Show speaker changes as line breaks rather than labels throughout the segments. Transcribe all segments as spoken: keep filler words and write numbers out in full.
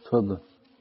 تفضل.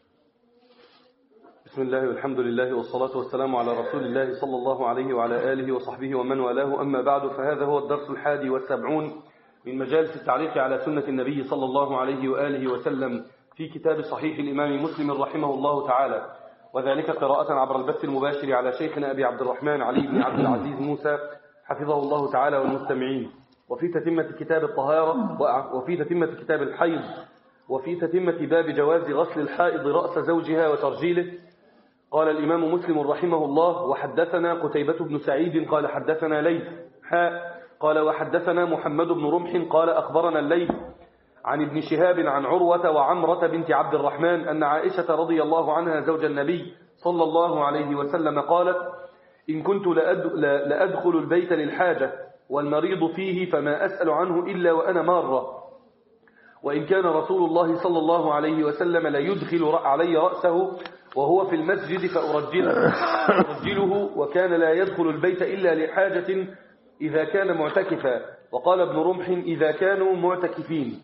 بسم الله والحمد لله والصلاة والسلام على رسول الله صلى الله عليه وعلى آله وصحبه ومن والاه، أما بعد، فهذا هو الدرس الحادي والسبعون من مجالس التعليق على سنة النبي صلى الله عليه وآله وسلم في كتاب صحيح الإمام مسلم رحمه الله تعالى، وذلك قراءة عبر البث المباشر على شيخنا أبي عبد الرحمن علي بن عبد العزيز موسى حفظه الله تعالى والمستمعين، وفي تتمة كتاب الطهارة، وفي تتمة كتاب الحيض، وفي تتمة باب جواز غسل الحائض رأس زوجها وترجيله. قال الإمام مسلم رحمه الله: وحدثنا قتيبة بن سعيد قال حدثنا ليث حاء قال وحدثنا محمد بن رمح قال أخبرنا الليث عن ابن شهاب عن عروة وعمرة بنت عبد الرحمن أن عائشة رضي الله عنها زوج النبي صلى الله عليه وسلم قالت: إن كنت لأدخل البيت للحاجة والمريض فيه فما أسأل عنه إلا وأنا مارة، وإن كان رسول الله صلى الله عليه وسلم لا يدخل علي رأسه وهو في المسجد فأرجله, فأرجله وكان لا يدخل البيت إلا لحاجة إذا كان معتكفا. وقال ابن رمح: إذا كانوا معتكفين.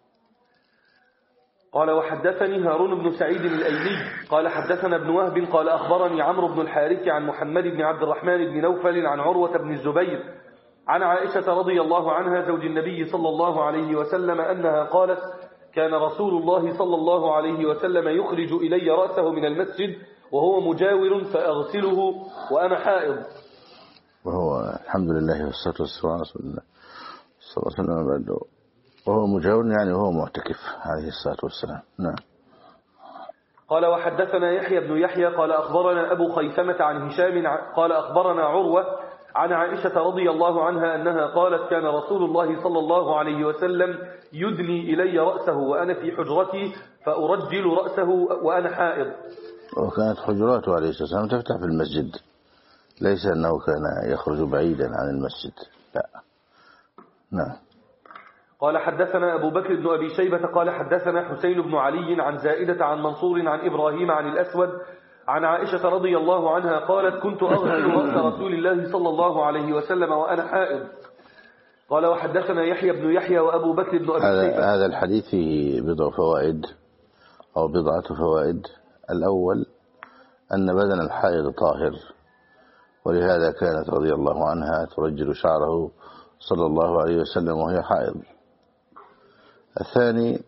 قال وحدثني هارون بن سعيد الأيلي قال حدثنا ابن وهب قال أخبرني عمرو بن الحارث عن محمد بن عبد الرحمن بن نوفل عن عروة بن الزبير عن عائشة رضي الله عنها زوج النبي صلى الله عليه وسلم أنها قالت: كان رسول الله صلى الله عليه وسلم يخرج إلي رأسه من المسجد وهو مجاور فأغسله وأنا حائض.
وهو الحمد لله والصلاة والسلام على رسول الله صلى الله عليه وسلم بعده وهو مجاور، يعني وهو معتكف عليه الصلاة والسلام. نعم.
قال وحدثنا يحيى بن يحيى قال أخبرنا أبو خيثمة عن هشام قال أخبرنا عروة عن عائشة رضي الله عنها أنها قالت: كان رسول الله صلى الله عليه وسلم يدني إلي رأسه وأنا في حجرتي فأرجل رأسه وأنا حائض.
وكانت حجراته عليه الصلاة والسلام تفتح في المسجد، ليس أنه كان يخرج بعيدا عن المسجد، لا. نعم.
قال حدثنا أبو بكر بن أبي شيبة قال حدثنا حسين بن علي عن زائدة عن منصور عن إبراهيم عن الأسود عن عائشة رضي الله عنها قالت: كنت أغسل رأس رسول الله صلى الله عليه وسلم وأنا حائض. قال وحدثنا يحيى بن يحيى وأبو بكر بن أبي شيبة.
هذا الحديث فيه بضع فوائد أو بضعة فوائد. الأول أن بدن الحائض طاهر، ولهذا كانت رضي الله عنها ترجل شعره صلى الله عليه وسلم وهي حائض. الثاني: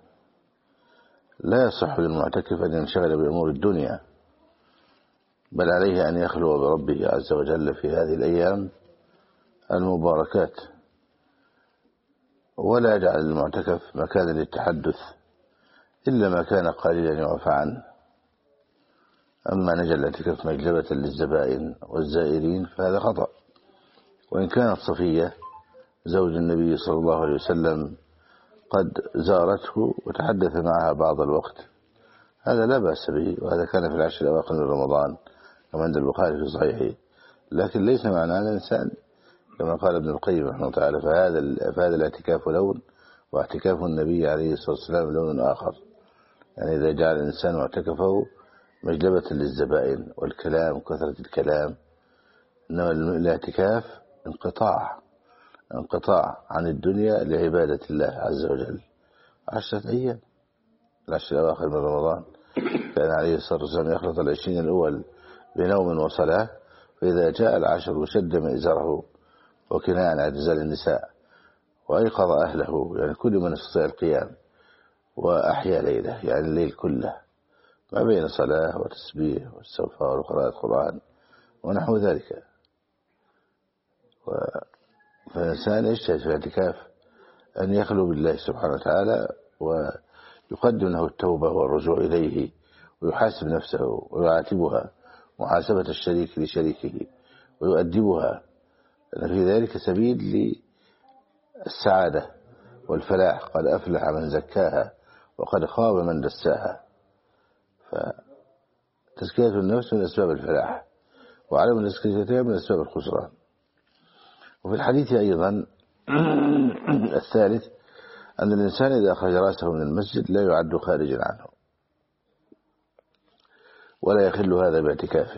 لا يصح للمعتكف أن ينشغل بأمور الدنيا، بل عليه أن يخلو بربه عز وجل في هذه الأيام المباركات، ولا يجعل المعتكف مكانا للتحدث إلا ما كان قليلا يعفى عنه. أما نجعل الاعتكاف مجلبة للزبائن والزائرين فهذا خطأ. وإن كانت صفية زوج النبي صلى الله عليه وسلم قد زارته وتحدث معها بعض الوقت، هذا لا بأس به، وهذا كان في العشر الأواخر من رمضان كما عند البخاري في صحيحه. لكن ليس معنى هذا الإنسان كما قال ابن القيم رحمه الله تعالى: فهذا فهذا الاعتكاف لون، واعتكاف النبي عليه الصلاة والسلام لون آخر. يعني إذا جعل الإنسان معتكفه مجلبة للزبائن والكلام وكثرة الكلام، إنما الاعتكاف انقطاع انقطاع عن الدنيا لعبادة الله عز وجل. عشرة أيام، العشر الأواخر من رمضان، كان عليه الصلاة والسلام يخلط العشرين الأول بنوم وصلاة، فإذا جاء العشر شد مئزره وكناء عن اعتزال النساء وأيقظ أهله، يعني كل من استطاع القيام، وأحيا ليله، يعني الليل كله ما بين صلاة وتسبيح واستغفار وقراءة القرآن ونحو ذلك. فالإنسان يجتهد في الاعتكاف أن يخلو بالله سبحانه وتعالى، ويقدم له التوبة والرجوع إليه، ويحاسب نفسه ويعاتبها محاسبة الشريك لشريكه ويؤدبها، لأن في ذلك سبيل للسعادة والفلاح. قد أفلح من زكاها وقد خاب من دساها. فتزكية النفس من أسباب الفلاح، وعدم التزكية من أسباب الخسران. وفي الحديث أيضا الثالث أن الإنسان إذا أخرج رأسه من المسجد لا يعد خارجا عنه، ولا يخل هذا باعتكافه.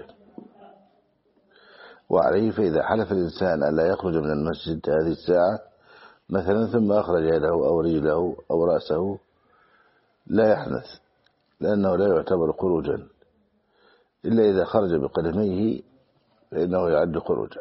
وعليه فإذا حلف الإنسان أن لا يخرج من المسجد هذه الساعة مثلا ثم أخرج يده أو رجله أو رأسه لا يحنث، لأنه لا يعتبر خروجا إلا إذا خرج بقدميه فإنه يعد خروجا.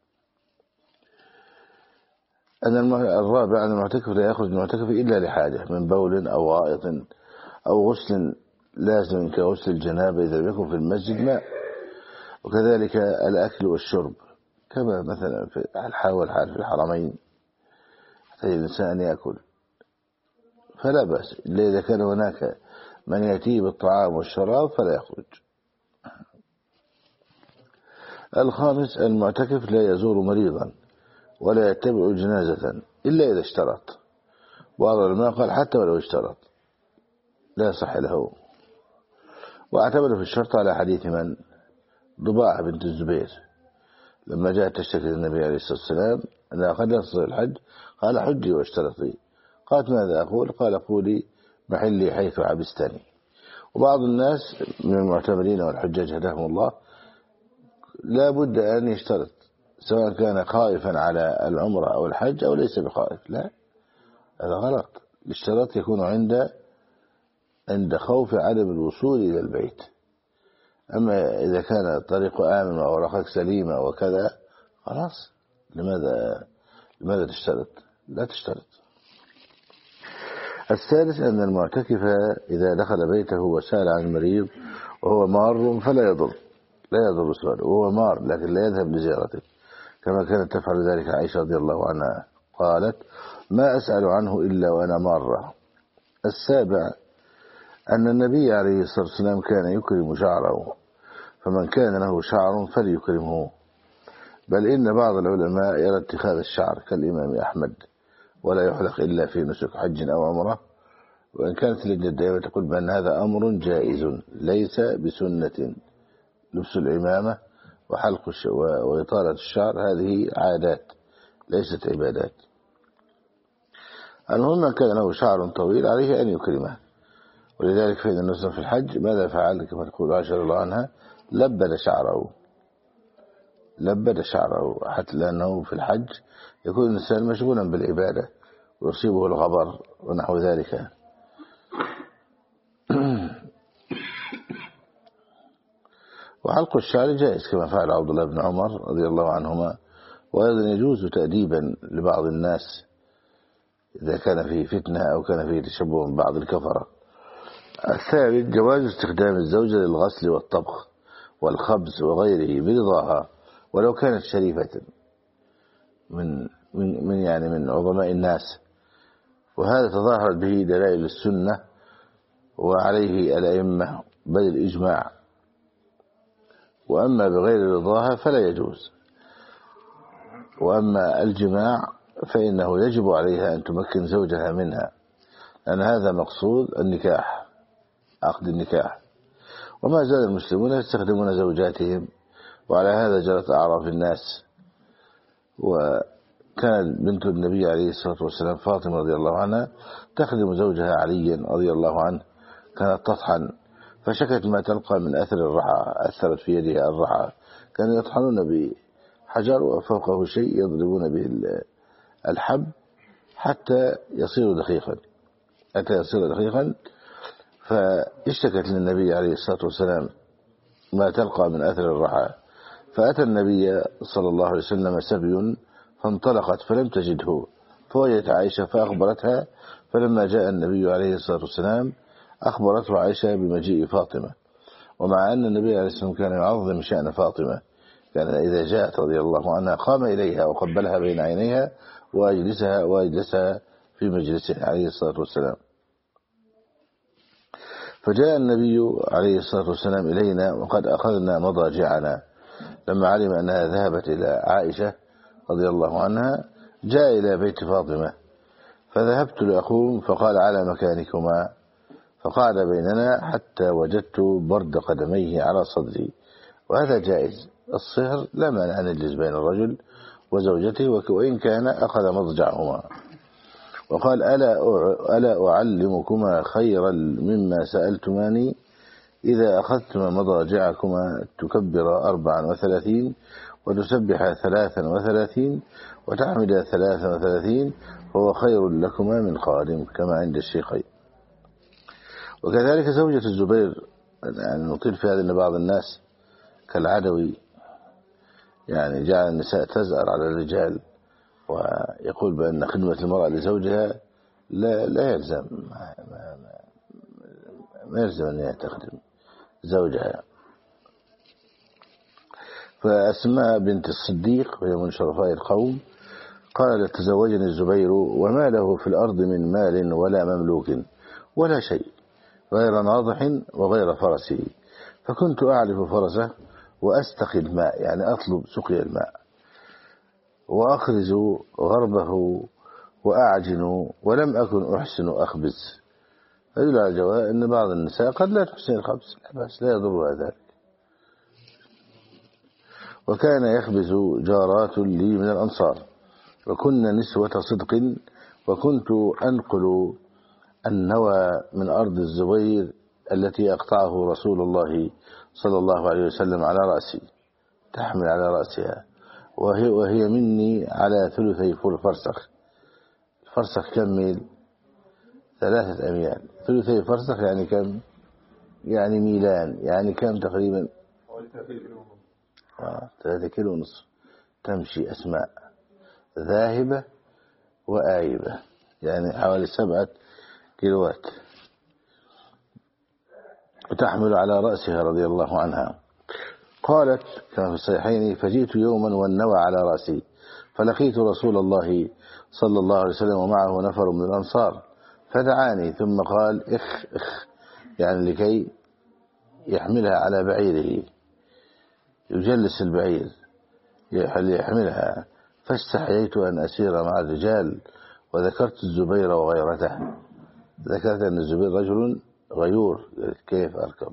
أن الرابع أن المعتكف لا يخرج المعتكف إلا لحاجة من بول أو غائط أو غسل لازم كغسل الجنابة إذا لم يكن في المسجد ماء، وكذلك الأكل والشرب كما مثلا في الحال والحال في الحرمين يحتاج الإنسان أن يأكل فلا بأس، إلا إذا كان هناك من يأتيه بالطعام والشراب فلا يخرج. الخامس المعتكف لا يزور مريضا ولا يتبع جنازة إلا إذا اشترط، بعض العلماء قال حتى ولو اشترط لا يصح له، واعتمد في الشرط على حديث من ضباعة بنت الزبير لما جاءت تشتكي للنبي عليه الصلاة والسلام أنها قد لا تستطيع الحج، قال حجي واشترطي، قالت ماذا أقول؟ قال قولي محلي حيث عبستني. وبعض الناس من المعتمرين والحجاج هداهم الله لا بد أن يشترط سواء كان خائفا على العمرة أو الحج أو ليس بخائف، لا هذا غلط. الاشتراط يكون عند عند خوف عدم الوصول إلى البيت، أما إذا كان الطريق آمن وأوراقك سليمة وكذا خلاص لماذا لماذا تشترط؟ لا تشترط. الثالث أن المعتكف إذا دخل بيته وسأل عن المريض وهو مار فلا يضر لا يضر سؤاله وهو مار، لكن لا يذهب لزيارته كما كانت تفعل ذلك عائشة رضي الله عنها، قالت ما أسأل عنه إلا وأنا مارة. السابع أن النبي عليه الصلاة والسلام كان يكرم شعره، فمن كان له شعر فليكرمه، بل إن بعض العلماء يرى اتخاذ الشعر كالإمام أحمد ولا يحلق إلا في نسك حج أو عمرة، وإن كانت اللجنة الدائمة تقول بأن هذا أمر جائز ليس بسنة. لبس العمامة وحلق وإطالة الشعر هذه عادات ليست عبادات. المهم من كان له شعر طويل عليه أن يكرمه، ولذلك فإن النسل في الحج ماذا فعل كما تقول عائشة رضي الله عنها؟ لبد شعره لبد شعره حتى لأنه في الحج يكون الإنسان مشغولا بالعبادة ويصيبه الغبر ونحو ذلك. وحلق الشعر جائز كما فعل عبد الله بن عمر رضي الله عنهما، وأيضا يجوز تأديبا لبعض الناس إذا كان فيه فتنة أو كان فيه تشبه من بعض الكفرة. الثالث جواز استخدام الزوجة للغسل والطبخ والخبز وغيره برضاها ولو كانت شريفة من من من يعني من عظماء الناس، وهذا تظاهرت به دلائل السنة وعليه الأئمة بل الإجماع. وأما بغير رضاها فلا يجوز. وأما الجماع فإنه يجب عليها أن تمكن زوجها منها، لأن هذا مقصود النكاح عقد النكاح. وما زال المسلمون يستخدمون زوجاتهم، وعلى هذا جرت أعراف الناس. وكانت بنت النبي عليه الصلاة والسلام فاطمة رضي الله عنها تخدم زوجها علي رضي الله عنه، كانت تطحن فشكت ما تلقى من أثر الرحى، أثرت في يدها الرحى، كانوا يطحنون بحجر وفوقه شيء يضربون به الحب حتى يصير دقيقا حتى يصير دقيقا فاشتكت للنبي عليه الصلاة والسلام ما تلقى من أثر الرحى، فأتى النبي صلى الله عليه وسلم سبي فانطلقت فلم تجده، فوجدت عائشة فأخبرتها، فلما جاء النبي عليه الصلاة والسلام أخبرته عائشة بمجيء فاطمة، ومع أن النبي عليه الصلاة والسلام كان يعظم شأن فاطمة، كان إذا جاءت رضي الله عنها قام إليها وقبلها بين عينيها وأجلسها وأجلسها في مجلسه عليه الصلاة والسلام. فجاء النبي عليه الصلاة والسلام إلينا وقد أخذنا مضاجعنا، لما علم أنها ذهبت إلى عائشة رضي الله عنها جاء إلى بيت فاطمة، فذهبت لأقوم فقال على مكانكما، فقعد بيننا حتى وجدت برد قدميه على صدري، وهذا جائز. الصهر لا مانع أن يجلس بين الرجل وزوجته وإن كان أخذ مضجعهما. وقال ألا ألا أعلمكما خيرا مما سألتماني؟ إذا أخذتما مضاجعكما تكبر أربعا وثلاثين وتسبح ثلاثا وثلاثين وتحمد ثلاثا وثلاثين فهو خير لكما من خادم كما عند الشيخين. وكذلك زوجة الزبير، يعني نطيل في هذا أن بعض الناس كالعدوي يعني جعل النساء تزأر على الرجال، ويقول بأن خدمة المرأة لزوجها لا, لا يلزم ما, ما, ما يلزم أن تخدم زوجها. فأسماء بنت الصديق وهي من شرفاء القوم قالت تزوجني الزبير وما له في الأرض من مال ولا مملوك ولا شيء غير ناضح وغير فرسه، فكنت أعرف فرسه وأستقي الماء، يعني أطلب سقي الماء، وأخرز غربه وأعجن، ولم أكن أحسن أخبز. يدل على جواز أن بعض النساء قد لا تحسن الخبز، بس لا يضرها ذلك. وكان يخبز جارات لي من الأنصار، وكنا نسوة صدق، وكنت أنقل النوى من أرض الزبير التي أقطعه رسول الله صلى الله عليه وسلم على رأسي، تحمل على رأسها، وهي, وهي مني على ثلثي فرسخ. فرسخ كم ميل؟ ثلاثة أميال. ثلثي فرسخ يعني كم؟ يعني ميلان، يعني كم تقريبا؟ آه، ثلاثة كيلو ونصف. تمشي أسماء ذاهبة وآيبة، يعني حوالي سبعة كيلوات، وتحمل على رأسها رضي الله عنها. قالت كما في الصحيحين: فجئت يوما والنوى على رأسي، فلقيت رسول الله صلى الله عليه وسلم ومعه نفر من الأنصار، فدعاني ثم قال: اخ اخ، يعني لكي يحملها على بعيره، يجلس البعير ليحملها. فاستحييت أن أسير مع الرجال، وذكرت الزبير وغيرته، ذكرت أن الزبير رجل غيور، كيف أركب؟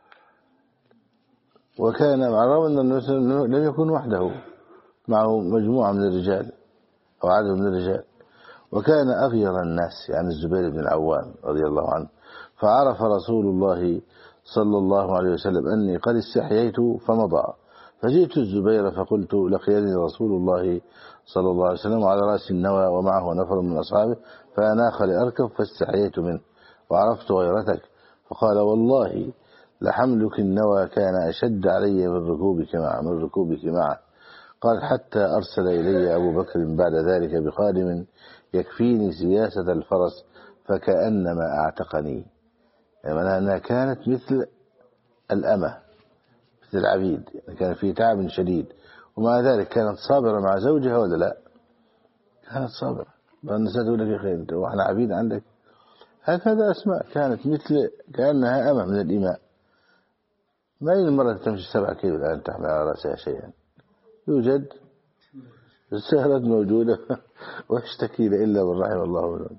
وكان مع الرغم أن لم يكن وحده، معه مجموعة من الرجال أو عدد من الرجال، وكان أغير الناس، يعني الزبير بن العوام رضي الله عنه. فعرف رسول الله صلى الله عليه وسلم أني قد استحييت فمضى، فجئت الزبير فقلت: لقيني رسول الله صلى الله عليه وسلم على رأس النوى ومعه نفر من أصحابه، فأناخ لأركب فاستحييت منه وعرفت غيرتك. فقال: والله لحملك النوى كان أشد علي من ركوبك معه من ركوبك معه. قال: حتى أرسل إلي أبو بكر بعد ذلك بخادم يكفيني سياسة الفرس فكأنما أعتقني، يعني أنها كانت مثل الأمة، مثل العبيد، يعني كان في تعب شديد، ومع ذلك كانت صابرة مع زوجها ولا لا؟ كانت صابرة. النساء تقول لك: يا أخي أنت وإحنا عبيد عندك؟ هكذا أسماء كانت مثل كأنها أمة من الإماء. ما هي المرة تمشي سبعة كيلو الآن تحمل على رأسها شيئا؟ يوجد السهرة موجودة واشتكي إلا من رحم الله منهم.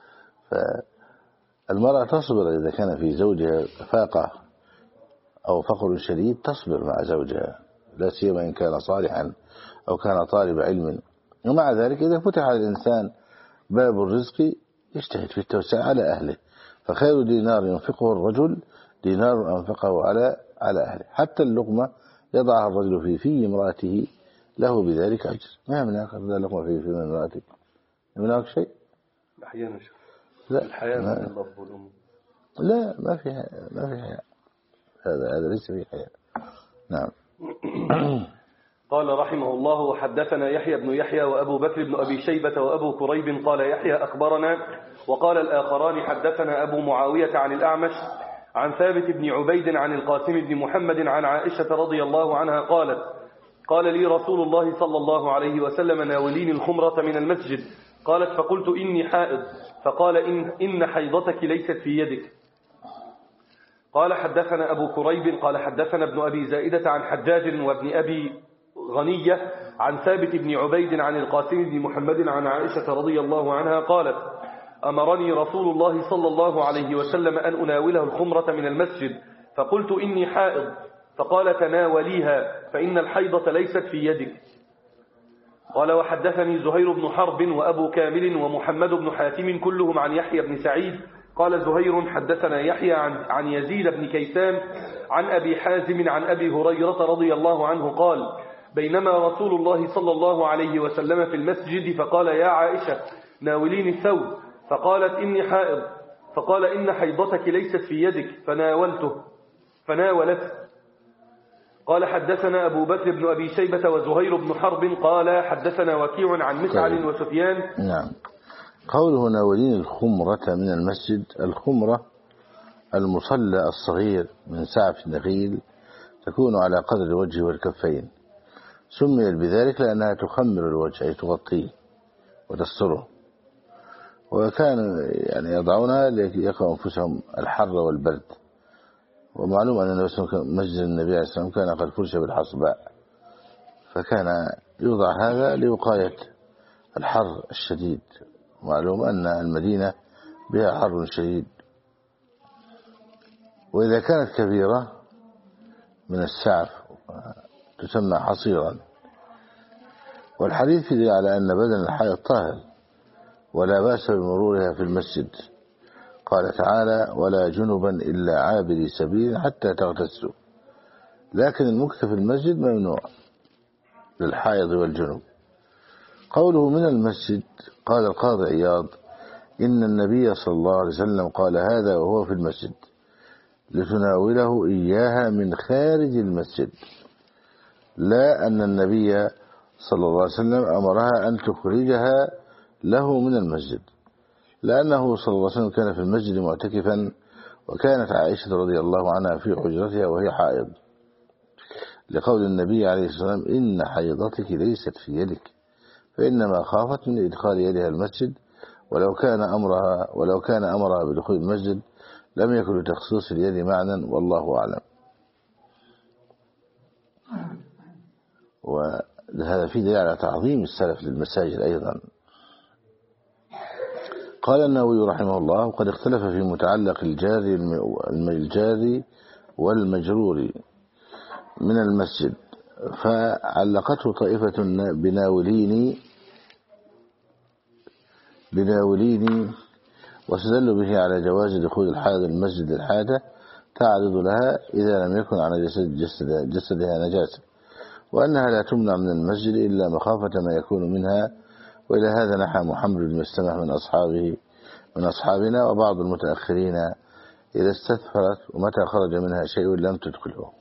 فالمرأة تصبر إذا كان في زوجها فاقة أو فقر شديد، تصبر مع زوجها، لا سيما إن كان صالحا أو كان طالب علم. ومع ذلك إذا فتح على الإنسان باب الرزق يجتهد في التوسع على أهله، فخير دينار ينفقه الرجل دينار أنفقه على على أهله. حتى اللقمة يضعها الرجل في في امرأته له بذلك أجر. ما يمنعك هذا اللقمة في في امرأتك؟ يمنعك شيء؟
أحيانا
لا،
الحياة
ما
من اللفظ والأم.
لا، ما في ما في حياة، هذا هذا ليس فيه حياة. نعم.
قال رحمه الله: وحدثنا يحيى بن يحيى وأبو بكر بن أبي شيبة وأبو كريب قال يحيى أخبرنا، وقال الآخران حدثنا أبو معاوية عن الأعمش عن ثابت بن عبيد عن القاسم بن محمد عن عائشة رضي الله عنها قالت: قال لي رسول الله صلى الله عليه وسلم: ناوليني الخمرة من المسجد. قالت: فقلت: إني حائض. فقال: إن, إن حيضتك ليست في يدك. قال حدثنا أبو كريب قال حدثنا ابن أبي زائدة عن حجاج وابن أبي غنية عن ثابت بن عبيد عن القاسم بن محمد عن عائشة رضي الله عنها قالت: أمرني رسول الله صلى الله عليه وسلم أن أناوله الخمرة من المسجد، فقلت: إني حائض. فقال: تناوليها فإن الحيضة ليست في يدك. قال: وحدثني زهير بن حرب وأبو كامل ومحمد بن حاتم كلهم عن يحيى بن سعيد قال زهير: حدثنا يحيى عن, عن يزيد بن كيسان عن أبي حازم عن أبي هريرة رضي الله عنه قال: بينما رسول الله صلى الله عليه وسلم في المسجد فقال: يا عائشة ناوليني الثوب. فقالت: إني حائض. فقال إن حيضتك ليست في يدك فناولته فناولته. قال حدثنا أبو بكر بن أبي شيبة وزهير بن حرب قال حدثنا وكيع عن مسعر وسفيان.
نعم. قوله ناولين الخمرة من المسجد، الخمرة المصلى الصغير من سعف النخيل تكون على قدر الوجه والكفين، سميت بذلك لأنها تخمر الوجه أي تغطيه وتستره، وكانوا يعني يضعونها ليقوا أنفسهم الحر والبرد. ومعلوم أن مسجد النبي عليه السلام كان قد فرش بالحصباء، فكان يوضع هذا لوقاية الحر الشديد. معلوم أن المدينة بها حر شديد، وإذا كانت كبيرة من السعف تسمى حصيرا. والحديث يدل على أن بدن الحائض طاهر ولا بأس بمرورها في المسجد. قال تعالى ولا جنبا إلا عابري سبيل حتى تغتسلوا، لكن المكث في المسجد ممنوع للحائض والجنب. قوله من المسجد، قال القاضي عياض إن النبي صلى الله عليه وسلم قال هذا وهو في المسجد لتناوله إياها من خارج المسجد، لا أن النبي صلى الله عليه وسلم أمرها أن تخرجها له من المسجد، لأنه صلى الله عليه وسلم كان في المسجد معتكفا، وكانت عائشة رضي الله عنها في حجرتها وهي حائض، لقول النبي عليه الصلاة والسلام إن حيضتك ليست في يدك، فإنما خافت من إدخال يدها المسجد، ولو كان أمرها ولو كان أمرها بدخول المسجد لم يكن لتخصيص اليد معنى، والله أعلم. وهذا في دليل على تعظيم السلف للمساجد أيضا. قال النووي رحمه الله وقد اختلف في متعلق الجاري الجاري والمجرور من المسجد، فعلقته طائفة بناوليني بناوليني واستدلوا به على جواز دخول الحائض المسجد للحاجة تعرض لها إذا لم يكن على جسد جسدها, جسدها نجاسة، وأنها لا تمنع من المسجد إلا مخافة ما يكون منها. وإلى هذا نحى محمد بن السمح من أصحابه من أصحابنا وبعض المتأخرين إذا استثفرت ومتى خرج منها شيء لم تدخله.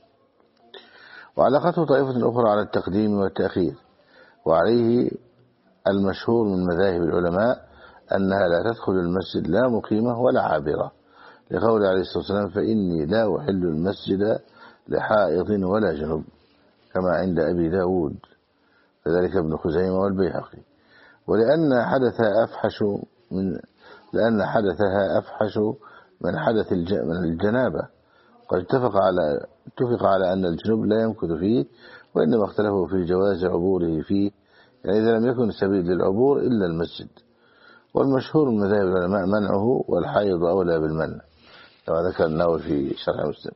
وعلقته طائفة أخرى على التقديم والتأخير، وعليه المشهور من مذاهب العلماء أنها لا تدخل المسجد لا مقيمة ولا عابرة، لقول عليه الصلاة والسلام فإني لا أحل المسجد لحائض ولا جنب، كما عند أبي داود فذلك ابن خزيمة والبيهقي. ولأن حدثها أفحش من لأن حدثها أفحش من حدث من الجنابة، قد اتفق على اتفق على أن الجنوب لا يمكث فيه، وإنما اختلفوا في جواز عبوره فيه، يعني إذا لم يكن سبيل للعبور إلا المسجد. والمشهور من مذاهب العلماء منعه، والحيض أولى بالمنع كما ذكر النووي في شرح مسلم.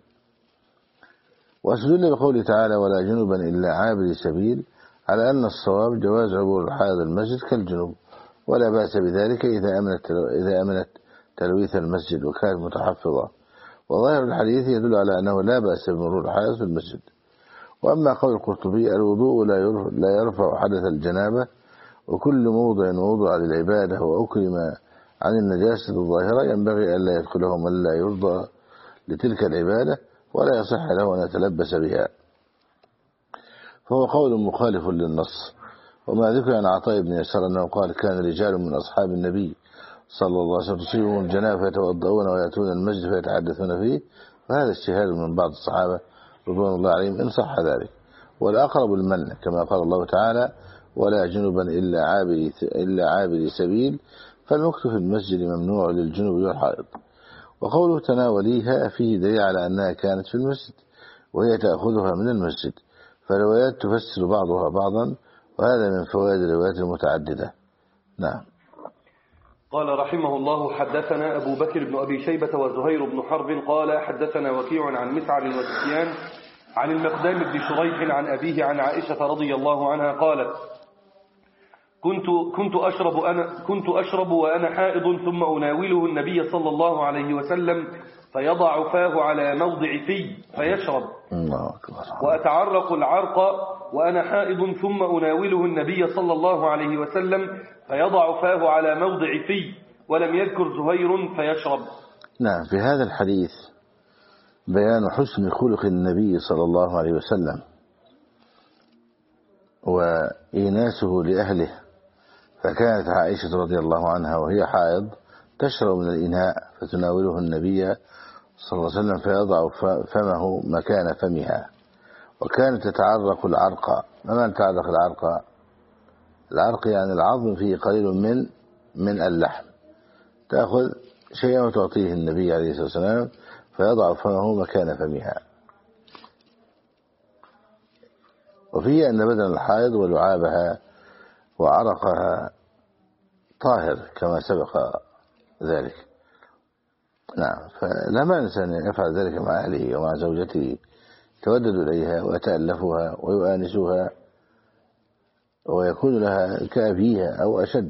واستدل بقوله تعالى ولا جنبا إلا عابر سبيل على أن الصواب جواز عبور الحائض المسجد كالجنوب، ولا بأس بذلك إذا أمنت إذا أمنت تلويث المسجد وكانت متحفظة. وظاهر الحديث يدل على أنه لا بأس بمرور الحائض في المسجد. وأما قول القرطبي الوضوء لا يرفع حدث الجنابة، وكل موضع وضع للعبادة وأكرم عن النجاسة الظاهرة ينبغي أن لا يدخله من لا يرضى لتلك العبادة ولا يصح له أن يتلبس بها، فهو قول مخالف للنص. وما ذكر عن عطاء بن يسار أنه قال كان رجال من أصحاب النبي صلى الله عليه وسلم تصيبهم الجنابة فيتوضؤون ويأتون المسجد فيتحدثون فيه، فهذا اجتهاد من بعض الصحابة رضوان الله عليهم إن صح ذلك. والأقرب المنع كما قال الله تعالى ولا جنبا إلا عابري إلا عابري سبيل، فالمكث في المسجد ممنوع للجنوب والحائض. وقوله تناوليها فيه دليل على أنها كانت في المسجد وهي تأخذها من المسجد، فالروايات تفسر بعضها بعضا، وهذا من فوائد الروايات المتعددة. نعم.
قال رحمه الله حدثنا أبو بكر بن أبي شيبة وزهير بن حرب قال حدثنا وكيع عن مسعر وسفيان عن المقدام بن شريح عن أبيه عن عائشة رضي الله عنها قالت كنت كنت أشرب أنا كنت أشرب وأنا حائض ثم أناوله النبي صلى الله عليه وسلم فيضع فاه على موضع في فيشرب، وأتعرق العرق وأنا حائض ثم أناوله النبي صلى الله عليه وسلم فيضع فاه على موضع في ولم يذكر زهير فيشرب.
نعم، في هذا الحديث بيان حسن خلق النبي صلى الله عليه وسلم وإيناسه لأهله، فكانت عائشة رضي الله عنها وهي حائض تشرب من الإناء فتناوله النبي صلى الله عليه وسلم فيضع فمه مكان فمها، وكانت تتعرق العرق. ما معنى تتعرق العرق؟ العرق يعني العظم فيه قليل من من اللحم، تأخذ شيئا وتعطيه النبي عليه الصلاة والسلام فيضع فمه مكان فمها. وفيه أن بدن الحائض ولعابها وعرقها طاهر كما سبق ذلك. نعم، فلا مانع أن يفعل ذلك مع أهله ومع زوجته، يتودد إليها ويتألفها ويؤانسها ويكون لها كأبيها أو أشد،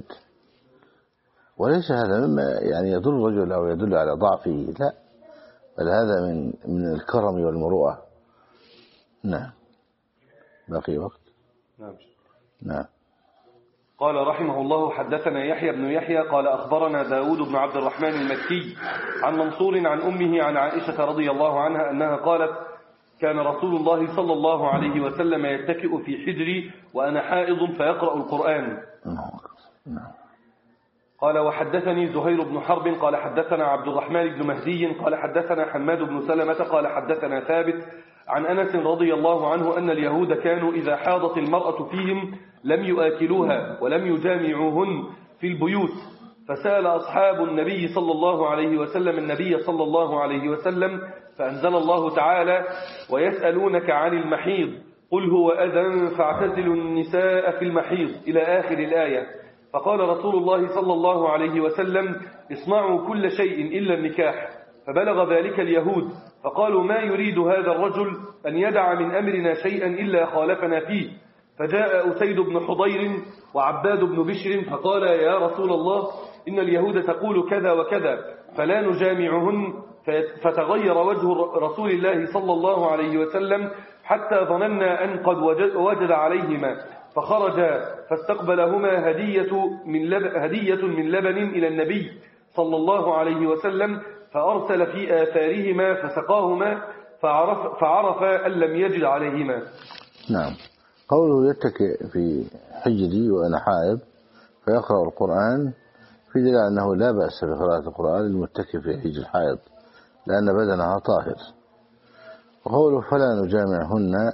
وليس هذا مما يعني يضر الرجل أو يدل على ضعفه، لا، بل هذا من من الكرم والمروءة. نعم. باقي وقت.
نعم.
نعم.
قال رحمه الله: حدثنا يحيى بن يحيى قال أخبرنا داود بن عبد الرحمن المكي عن منصور عن أمه عن عائشة رضي الله عنها أنها قالت: كان رسول الله صلى الله عليه وسلم يتكئ في حجري وأنا حائض فيقرأ القرآن.
نعم.
قال: وحدثني زهير بن حرب قال حدثنا عبد الرحمن بن مهدي قال حدثنا حماد بن سلمة قال حدثنا ثابت عن أنس رضي الله عنه أن اليهود كانوا إذا حاضت المرأة فيهم لم يؤكلوها ولم يجامعوهن في البيوت، فسأل أصحاب النبي صلى الله عليه وسلم النبي صلى الله عليه وسلم فأنزل الله تعالى: ويسألونك عن المحيض قل هو أذى فاعتزلوا النساء في المحيض إلى آخر الآية. فقال رسول الله صلى الله عليه وسلم: اصنعوا كل شيء إلا النكاح. فبلغ ذلك اليهود فقالوا: ما يريد هذا الرجل أن يدع من أمرنا شيئا إلا خالفنا فيه. فجاء أسيد بن حضير وعباد بن بشر فقال: يا رسول الله، إن اليهود تقول كذا وكذا فلا نجامعهن. فتغير وجه رسول الله صلى الله عليه وسلم حتى ظننا أن قد وجد عليهما، فخرج فاستقبلهما هدية من لبن, هدية من لبن إلى النبي صلى الله عليه وسلم، فأرسل في آثارهما فسقاهما فعرف, فعرف أن لم يجد عليهما.
نعم. قوله يتكئ في حجري وأنا حائض فيقرأ القرآن في دليل أنه لا بأس بقراءة القرآن للمتكئ في حجر الحائض لأن بدنها طاهر. وقوله فلا نجامعهن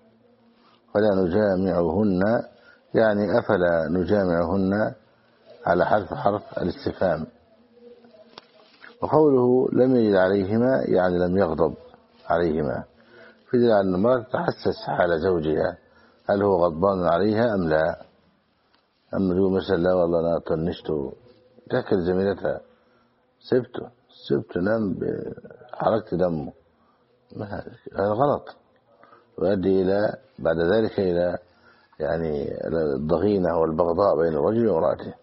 فلا نجامعهن يعني أفلا نجامعهن على حرف حرف الاستفهام. وقوله لم يجد عليهما يعني لم يغضب عليهما في دليل أن المرأة تحسس حال زوجها هل هو غضبان عليها أم لا. أما تقول مثلا لا والله أنا طنشته تأكل زميلتها سبته سبته نام بحركة دمه، هذا غلط ويؤدي إلى بعد ذلك إلى يعني الضغينة والبغضاء بين الرجل وامرأته.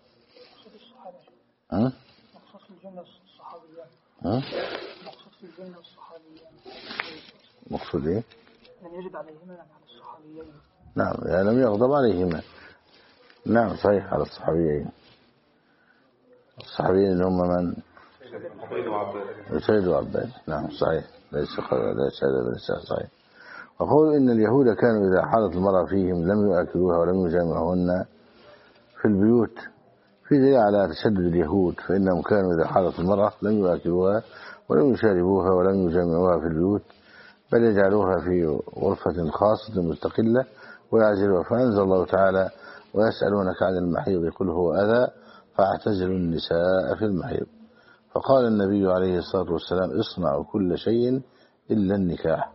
مقصود في الجنة الصحابيان مقصود في الجنة الصحابيان
مقصود إيه؟
لم يجد عليهما على الصحابيين.
نعم يعني لم يغضب عليهما. نعم صحيح على الصحابيين. الصحابيين اللي هم من؟ سيد وعباد. نعم صحيح ليس ليس ليس صحيح. وقول إن اليهود كانوا إذا حاضت المرأة فيهم لم يأكلوها ولم يجامعوهن في البيوت في دليل على تشدد اليهود، فإنهم كانوا إذا حاضت المرأة لم يأكلوها ولم يشاربوها ولم يجامعوها في البيوت بل يجعلوها في غرفة خاصة مستقلة ويعزلوها. فأنزل الله تعالى ويسألونك عن المحيض قل هو أذى فاعتزلوا النساء في المحيض. فقال النبي عليه الصلاة والسلام اصنعوا كل شيء إلا النكاح.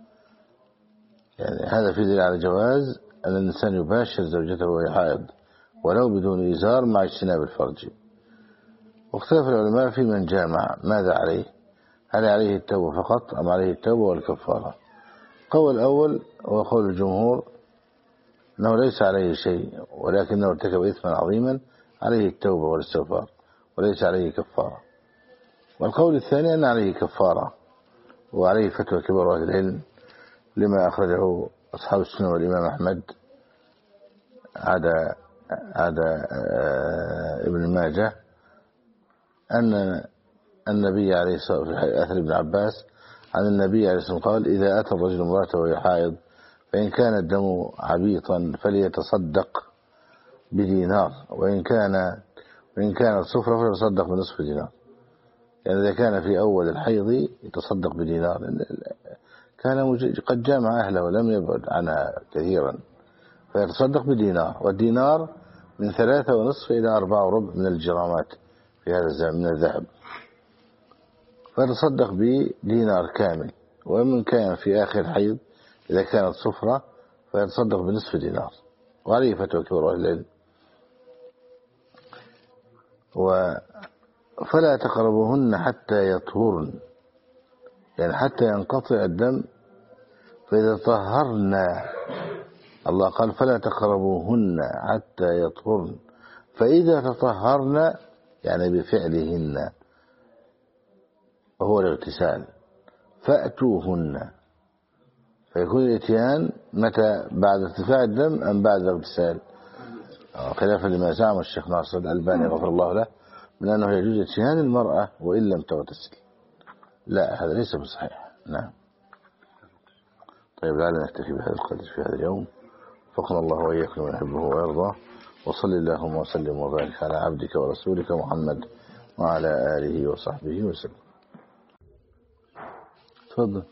يعني هذا في دليل على جواز أن الإنسان يباشر زوجته وهي حائض ولو بدون إزار مع اجتناب الفرج. واختلف العلماء في من جامع ماذا عليه، هل عليه التوبة فقط أم عليه التوبة والكفارة. قول الأول هو قول الجمهور أنه ليس عليه شيء ولكنه ارتكب إثما عظيما عليه التوبة والاستغفار وليس عليه كفارة. والقول الثاني أن عليه كفارة وعليه فتوى كبار أهل العلم لما أخرجه أصحاب السنة والإمام أحمد عدا عدا ابن ماجه أن النبي عليه الصلاة والسلام في أثر ابن عباس عن النبي عليه الصلاة والسلام قال: إذا أتى الرجل امرأته وهي حائض فإن كان الدم عبيطا فليتصدق بدينار، وإن كان وإن كانت صفرة فليتصدق بنصف دينار. يعني إذا كان في أول الحيض يتصدق بدينار، كان قد جامع أهله ولم يبعد عنها كثيرا، فيتصدق بدينار، والدينار من ثلاثة ونصف إلى أربعة وربع من الجرامات في هذا الزمن من الذهب، فيتصدق بدينار كامل. ومن كان في آخر الحيض إذا كانت صفرة فيتصدق بنصف دينار، وعليه فتوى كبار أهل العلم. فلا تقربوهن حتى يطهرن، يعني حتى ينقطع الدم، فإذا طهرنا، الله قال فلا تقربوهن حتى يطهرن، فإذا تطهرن يعني بفعلهن وهو الاغتسال، فأتوهن، فيكون الاتيان متى؟ بعد ارتفاع الدم أم بعد الاغتسال؟ خلافا لما زعم الشيخ ناصر الألباني غفر الله له من أنه يجوز اتيان المرأة وإن لم تغتسل. لا، هذا ليس بصحيح. نعم. طيب، لعلنا نكتفي بهذا القدر في هذا اليوم. فقنا الله وإياكم ونحبه ويرضاه، وصل اللهم وسلم وبارك على عبدك ورسولك محمد وعلى آله وصحبه وسلم. تفضل.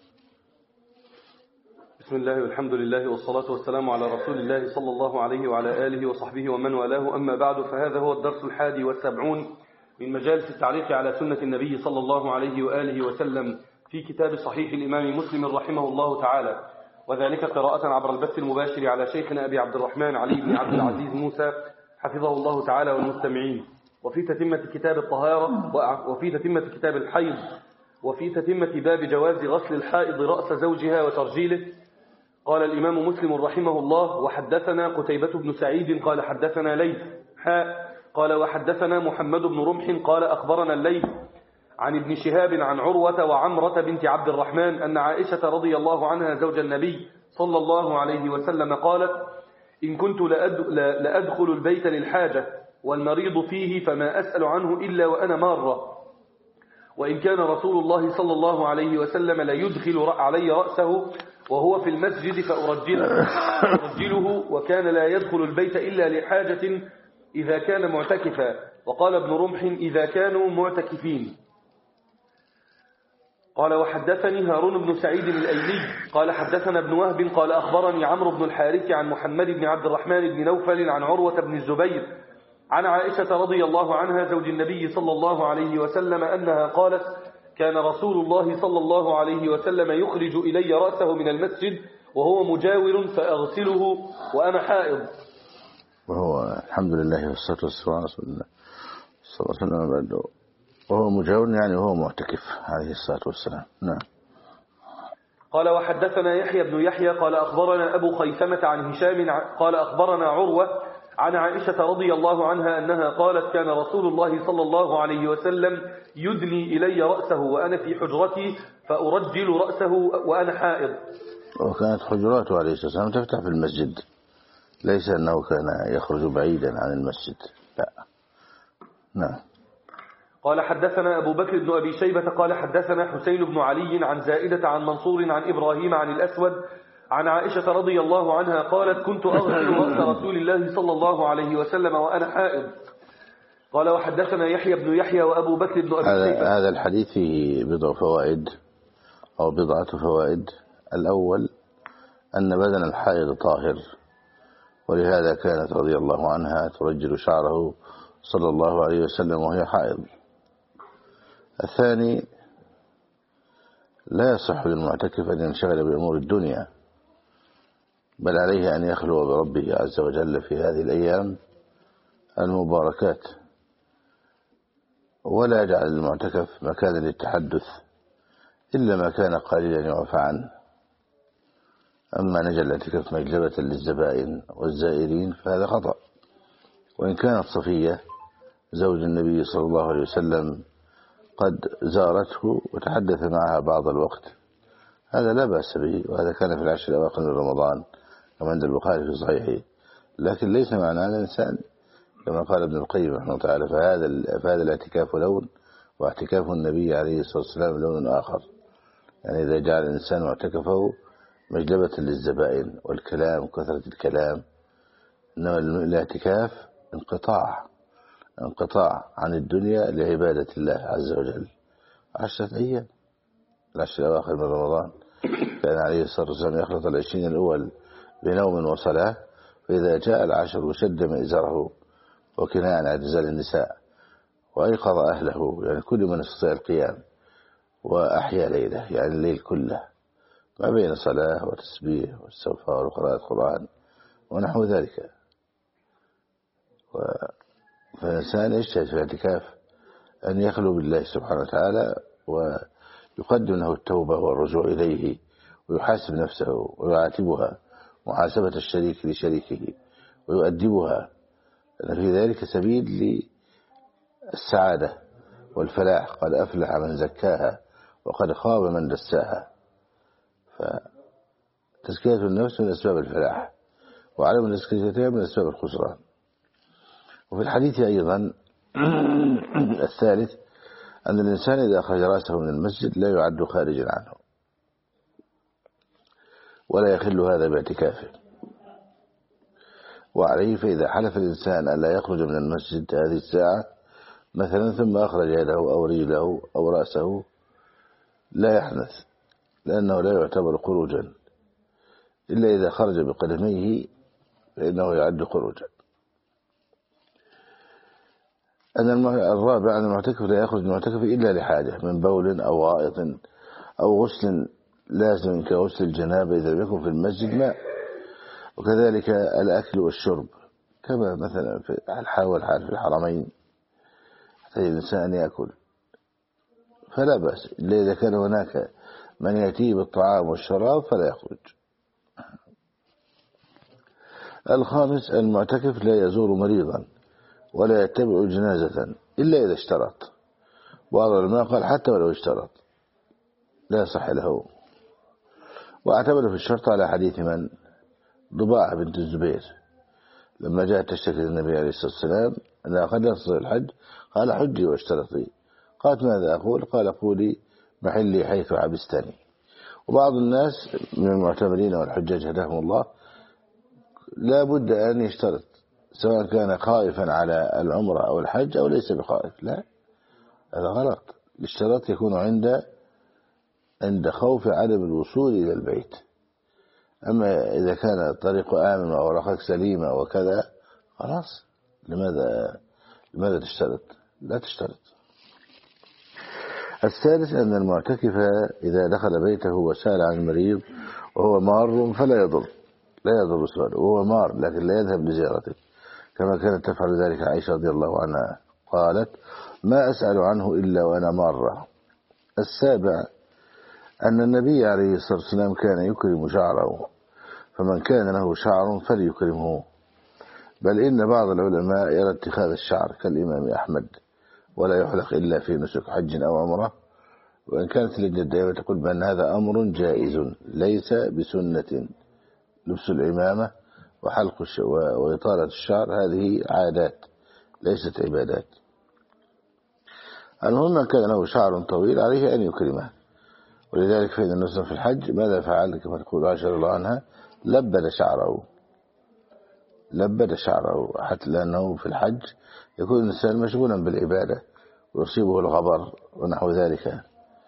بسم الله والحمد لله والصلاة والسلام على رسول الله صلى الله عليه وعلى آله وصحبه ومن والاه، أما بعد، فهذا هو الدرس الحادي والسبعون من مجالس التعليق على سنة النبي صلى الله عليه وآله وسلم في كتاب صحيح الإمام مسلم رحمه الله تعالى، وذلك قراءة عبر البث المباشر على شيخنا أبي عبد الرحمن علي بن عبد العزيز موسى حفظه الله تعالى والمستمعين، وفي تتمة كتاب الطهارة، وفي تتمة كتاب الحيض، وفي تتمة باب جواز غسل الحائض رأس زوجها وترجيله. قال الإمام مسلم رحمه الله: وحدثنا قتيبة بن سعيد قال حدثنا ليث حاء قال وحدثنا محمد بن رمح قال أخبرنا الليث عن ابن شهاب عن عروة وعمرة بنت عبد الرحمن أن عائشة رضي الله عنها زوج النبي صلى الله عليه وسلم قالت: إن كنت لأدخل البيت للحاجة والمريض فيه فما أسأل عنه إلا وأنا مارة، وإن كان رسول الله صلى الله عليه وسلم ليدخل علي رأسه وهو في المسجد فأرجله, فأرجله وكان لا يدخل البيت إلا لحاجة إذا كان معتكفا. وقال ابن رمح: إذا كانوا معتكفين. قال وحدثني هارون بن سعيد الأيلي قال حدثنا ابن وهب قال أخبرني عمرو بن الحارث عن محمد بن عبد الرحمن بن نوفل عن عروة بن الزبير عن عائشة رضي الله عنها زوج النبي صلى الله عليه وسلم أنها قالت: كان رسول الله صلى الله عليه وسلم يخرج إلي رأسه من المسجد وهو مجاور فأغسله وأنا حائض.
وهو الحمد لله والصلاة والسلام على رسول الله صلى الله عليه وسلم بعده، وهو مجاور يعني وهو معتكف عليه الصلاة والسلام. نعم.
قال وحدثنا يحيى بن يحيى قال أخبرنا أبو خيثمة عن هشام قال أخبرنا عروة عن عائشة رضي الله عنها أنها قالت: كان رسول الله صلى الله عليه وسلم يدني إلي رأسه وأنا في حجرتي فأرجل رأسه وأنا حائض.
وكانت حجراته عليه الصلاة والسلام تفتح في المسجد، ليس أنه كان يخرج بعيدا عن المسجد، لا. نعم.
قال حدثنا أبو بكر بن أبي شيبة قال حدثنا حسين بن علي عن زائدة عن منصور عن إبراهيم عن الأسود عن عائشة رضي الله عنها قالت: كنت أغسل رأس رسول الله صلى الله عليه وسلم وأنا حائض. قال وحدثنا يحيى بن يحيى وأبو بكر بن أبي شيبة.
هذا الحديث فيه بضع فوائد أو بضعة فوائد. الأول أن بدن الحائض طاهر، ولهذا كانت رضي الله عنها ترجل شعره صلى الله عليه وسلم وهي حائض. الثاني: لا يصح للمعتكف أن ينشغل بأمور الدنيا، بل عليه أن يخلو بربه عز وجل في هذه الأيام المباركات، ولا يجعل المعتكف مكانا للتحدث إلا ما كان قليلا يعفى عنه. أما نجعل الاعتكاف مجلبة للزبائن والزائرين فهذا خطأ. وإن كانت صفية زوج النبي صلى الله عليه وسلم قد زارته وتحدث معها بعض الوقت، هذا لا بأس به، وهذا كان في العشر الأواخر من رمضان كما عند البخاري في صحيحه. لكن ليس معنى هذا الإنسان كما قال ابن القيم رحمه الله تعالى: فهذا فهذا الاعتكاف لون واعتكاف النبي عليه الصلاة والسلام لون آخر. يعني إذا جعل الإنسان معتكفه مجلبة للزبائن والكلام وكثرة الكلام، إنما الاعتكاف انقطاع انقطاع عن الدنيا لعبادة الله عز وجل. عشرة أيام، العشر الأواخر من رمضان كان عليه الصلاة والسلام يخلط العشرين الأول بنوم وصلاة، فإذا جاء العشر شد مئزره وكناء عن اعتزال النساء وأيقظ أهله، يعني كل من استطاع القيام، وأحيا ليله، يعني الليل كله ما بين صلاة وتسبيح واستغفار وقراءة القرآن ونحو ذلك. فالإنسان يجتهد في الاعتكاف أن يخلو بالله سبحانه وتعالى ويقدم له التوبة والرجوع إليه، ويحاسب نفسه ويعاتبها محاسبة الشريك لشريكه ويؤدبها، لأن في ذلك سبيل للسعادة والفلاح. قد أفلح من زكاها وقد خاب من دساها. فتزكية النفس من أسباب الفلاح، وعلم التزكية من أسباب الخسران. وفي الحديث أيضا الثالث أن الإنسان إذا أخرج رأسه من المسجد لا يعد خارجا عنه، ولا يخل هذا باعتكافه. وعليه فإذا حلف الإنسان أن لا يخرج من المسجد هذه الساعة مثلا ثم أخرج يده أو رجله أو رأسه لا يحنث، لأنه لا يعتبر خروجا، إلا إذا خرج بقدميه فإنه يعد خروجا. أن الرابع أن المعتكف لا يخرج من المعتكف إلا لحاجة من بول أو غائط أو غسل لازم كغسل الجنابة إذا لم يكن في المسجد ماء، وكذلك الأكل والشرب، كما مثلا في الحال والحال في الحرمين حتى الإنسان أن يأكل فلا بأس، إلا إذا كان هناك من يأتيه بالطعام والشراب فلا يخرج. الخامس المعتكف لا يزور مريضا ولا يتبع جنازة إلا إذا اشترط. بعض العلماء قال حتى ولو اشترط لا يصح له، واعتمد في الشرط على حديث من ضباعة بنت الزبير لما جاءت تشتكي للنبي عليه الصلاة والسلام أنها قد لا تستطيع الحج، قال حجي واشترطي. قالت ماذا أقول؟ قال قولي محلي حيث عبستني. وبعض الناس من المعتمرين والحجاج هداهم الله لا بد أن يشترط، سواء كان خائفا على العمرة أو الحج أو ليس بخائف، لا، هذا غلط. الاشتراط يكون عند عند خوف عدم الوصول إلى البيت. أما إذا كان الطريق آمن وأوراقك سليمة وكذا خلاص، لماذا لماذا تشترط؟ لا تشترط. الثالث أن المعتكف إذا دخل بيته وسأل عن المريض وهو مار فلا يضر لا يضر سؤاله، وهو مار لكن لا يذهب لزيارته، كما كانت تفعل ذلك عائشة رضي الله عنها، قالت ما أسأل عنه إلا وأنا مارة. السابع أن النبي عليه الصلاة والسلام كان يكرم شعره، فمن كان له شعر فليكرمه، بل إن بعض العلماء يرى اتخاذ الشعر كالإمام أحمد ولا يحلق إلا في نسك حج أو عمرة، وإن كانت اللجنة الدائمة تقول بأن هذا أمر جائز ليس بسنة. لبس العمامة وحلق وإطالة الشعر هذه عادات ليست عبادات. المهم من كان له شعر طويل عليه أن يكرمه، ولذلك فإن النسل في الحج ماذا فعل كما تقول عائشة رضي الله عنها؟ لبد شعره لبد شعره حتى لأنه في الحج يكون الإنسان مشغولا بالعبادة ويصيبه الغبر ونحو ذلك.